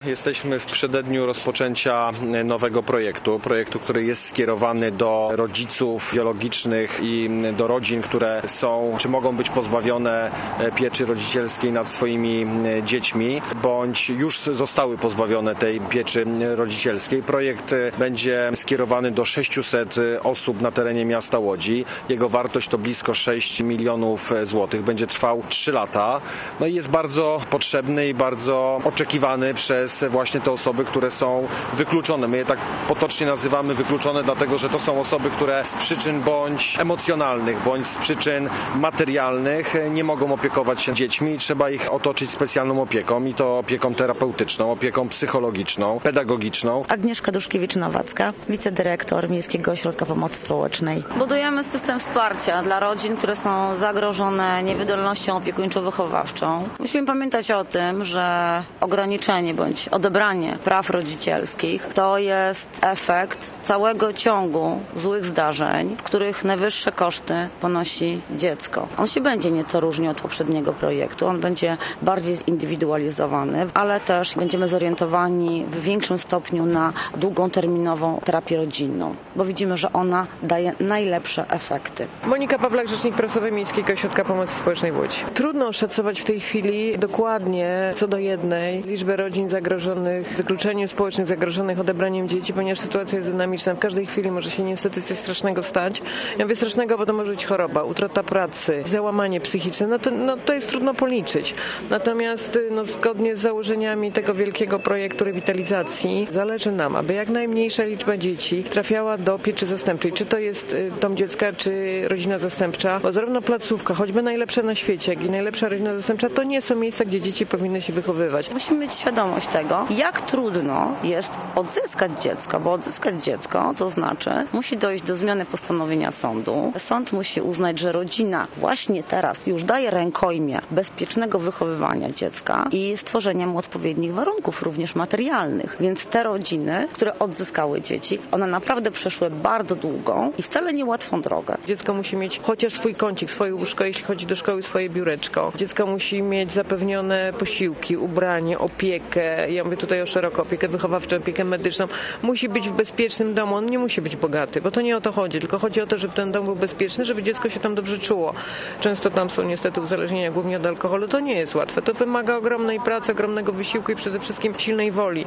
Jesteśmy w przededniu rozpoczęcia nowego projektu, który jest skierowany do rodziców biologicznych i do rodzin, które są czy mogą być pozbawione pieczy rodzicielskiej nad swoimi dziećmi, bądź już zostały pozbawione tej pieczy rodzicielskiej. Projekt będzie skierowany do 600 osób na terenie miasta Łodzi. Jego wartość to blisko 6 milionów złotych. Będzie trwał 3 lata. No i jest bardzo potrzebny i bardzo oczekiwany przez właśnie te osoby, które są wykluczone. My je tak potocznie nazywamy wykluczone, dlatego że to są osoby, które z przyczyn bądź emocjonalnych, bądź z przyczyn materialnych nie mogą opiekować się dziećmi i trzeba ich otoczyć specjalną opieką, i to opieką terapeutyczną, opieką psychologiczną, pedagogiczną. Agnieszka Duszkiewicz-Nowacka, wicedyrektor Miejskiego Ośrodka Pomocy Społecznej. Budujemy system wsparcia dla rodzin, które są zagrożone niewydolnością opiekuńczo-wychowawczą. Musimy pamiętać o tym, że ograniczenie bądź odebranie praw rodzicielskich to jest efekt całego ciągu złych zdarzeń, w których najwyższe koszty ponosi dziecko. On się będzie nieco różnił od poprzedniego projektu, on będzie bardziej zindywidualizowany, ale też będziemy zorientowani w większym stopniu na długoterminową terapię rodzinną, bo widzimy, że ona daje najlepsze efekty. Monika Pawlak, rzecznik prasowy Miejskiego Ośrodka Pomocy Społecznej w Łodzi. Trudno oszacować w tej chwili dokładnie co do jednej liczbę rodzin zagrożonych, wykluczeniem społecznym, zagrożonych odebraniem dzieci, ponieważ sytuacja jest dynamiczna. W każdej chwili może się niestety coś strasznego stać. Ja mówię strasznego, bo to może być choroba, utrata pracy, załamanie psychiczne. To jest trudno policzyć. Natomiast zgodnie z założeniami tego wielkiego projektu rewitalizacji zależy nam, aby jak najmniejsza liczba dzieci trafiała do pieczy zastępczej. Czy to jest dom dziecka, czy rodzina zastępcza, bo zarówno placówka, choćby najlepsza na świecie, jak i najlepsza rodzina zastępcza, to nie są miejsca, gdzie dzieci powinny się wychowywać. Musimy mieć świadomość tego, jak trudno jest odzyskać dziecko, bo odzyskać dziecko to znaczy musi dojść do zmiany postanowienia sądu. Sąd musi uznać, że rodzina właśnie teraz już daje rękojmię bezpiecznego wychowywania dziecka i stworzenia mu odpowiednich warunków, również materialnych. Więc te rodziny, które odzyskały dzieci, one naprawdę przeszły bardzo długą i wcale niełatwą drogę. Dziecko musi mieć chociaż swój kącik, swoje łóżko, jeśli chodzi do szkoły, swoje biureczko. Dziecko musi mieć zapewnione posiłki, ubranie, opiekę. Ja mówię tutaj o szeroko, opiekę wychowawczą, opiekę medyczną. Musi być w bezpiecznym domu. On nie musi być bogaty, bo to nie o to chodzi, tylko chodzi o to, żeby ten dom był bezpieczny, żeby dziecko się tam dobrze czuło. Często tam są niestety uzależnienia, głównie od alkoholu. To nie jest łatwe. To wymaga ogromnej pracy, ogromnego wysiłku i przede wszystkim silnej woli.